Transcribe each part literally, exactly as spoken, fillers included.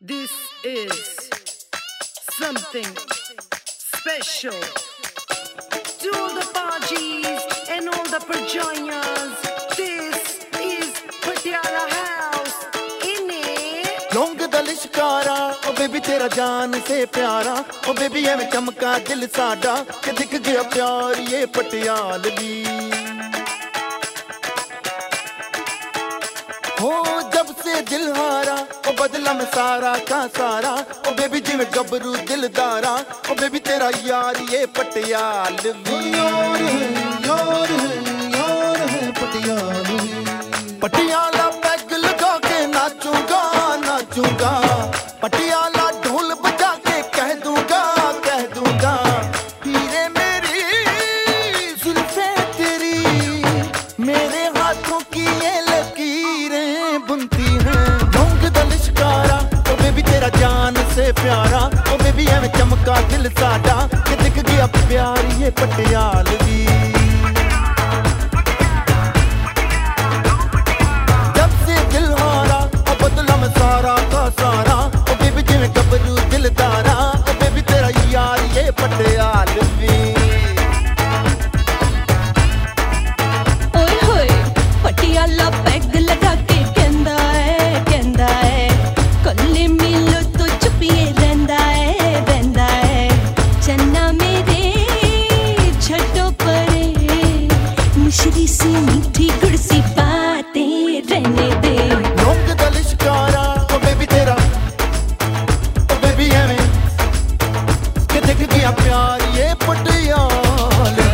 This is something special to all the Pajis and all the Perjoyas. This is Patiala House. लौंग दल शिकारा ओ baby तेरा जान से प्यारा ओ बेबी एवें चमका दिल साडा कि दिख गया प्यार ये पटियालवी हो जब से दिल हारा ओ बदला में सारा का सारा ओ बेबी जिवें गबरू दिलदारा ओ बेबी तेरा यार ये पटियालवी यार है यार है यार है पटियालवी पटियाला पैग लगा के नाचूंगा नाचूंगा पटियाला ढोल बजा के कह दूंगा कह दूंगा हीरे मेरी जुल्फे तेरी मेरे हाथों की ये लकीरें बुनती हैं लौंग दल शिकारा ओ बेबी तेरा जान से प्यारा ओ बेबी एवें चमका दिल साडा कि दिख गया प्यार ये पटियालवी सारा का सारा ओ बेबी जिवें गबरू दिलदारा ओ बेबी तेरा यार ये पटियालवी ओए होए पटियाला पैग लगा के कहंदा है कहंदा है कल्ले मिलो तो चुपिए रहंदा है रहंदा है चन्ना मेरे छटो परे मिश्री सी मीठी गुड़ सी बातें रहने दे लौंग दल शिकारा ओ बेबी तेरा ओ बेबी एवें कि दिख गया प्यार ये पटियालवी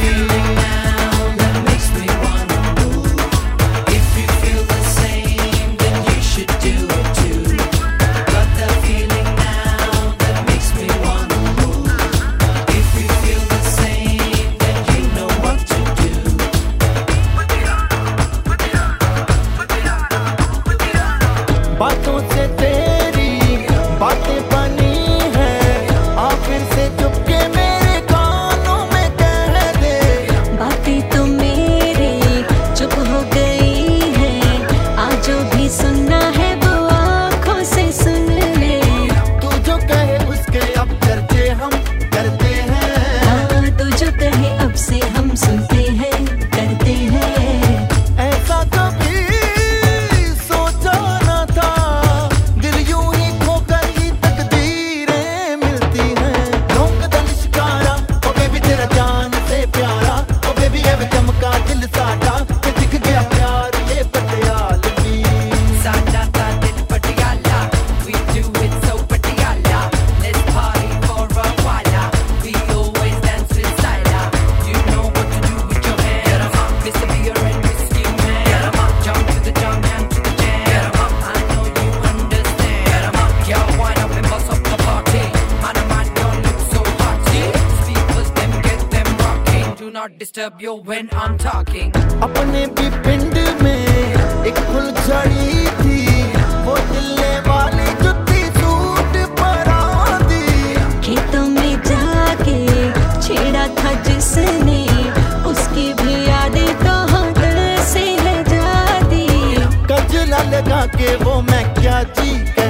बातों से तेरी बातें बनी है आखिर से चुपके मेरे कानों में कह दे बातें तो मेरी चुप हो गई है आज जो भी सुनना है वो आँखों से सुन ले तू जो कहे उसके अब चर्चे हम करते हैं हाँ तू जो कहे अब से हम सुनते हैं करते हैं ऐसा कभी सोचा न था दिल यूं ही खोकर ही तकदीरें मिलती हैं लौंग दल शिकारा ओ बेबी तेरा जान से प्यारा ओ बेबी एवें चमका दिल साडा कि दिख गया प्यार ये पटियालवी साडा दा दिल Patiala we do it so Patiala let's party for a while we always dance with style you know what to do with your hands get 'em up Mister Beer and Whiskey Man get 'em up jump to the jump and to the jam get 'em up I know you understand get 'em up y'all wind up and bust up the party man oh man don't look so haughty speakers them get them rocking do not disturb you when I'm talking अपने भी पिंड में एक फुलझड़ी थी वो दिल्ले वाली जुत्ती सूट पर आंदी खेतों में जाके छेड़ा था जिसने उसकी भी यादें तो होठ से है जाती गजला लगा के वो मैं क्या जी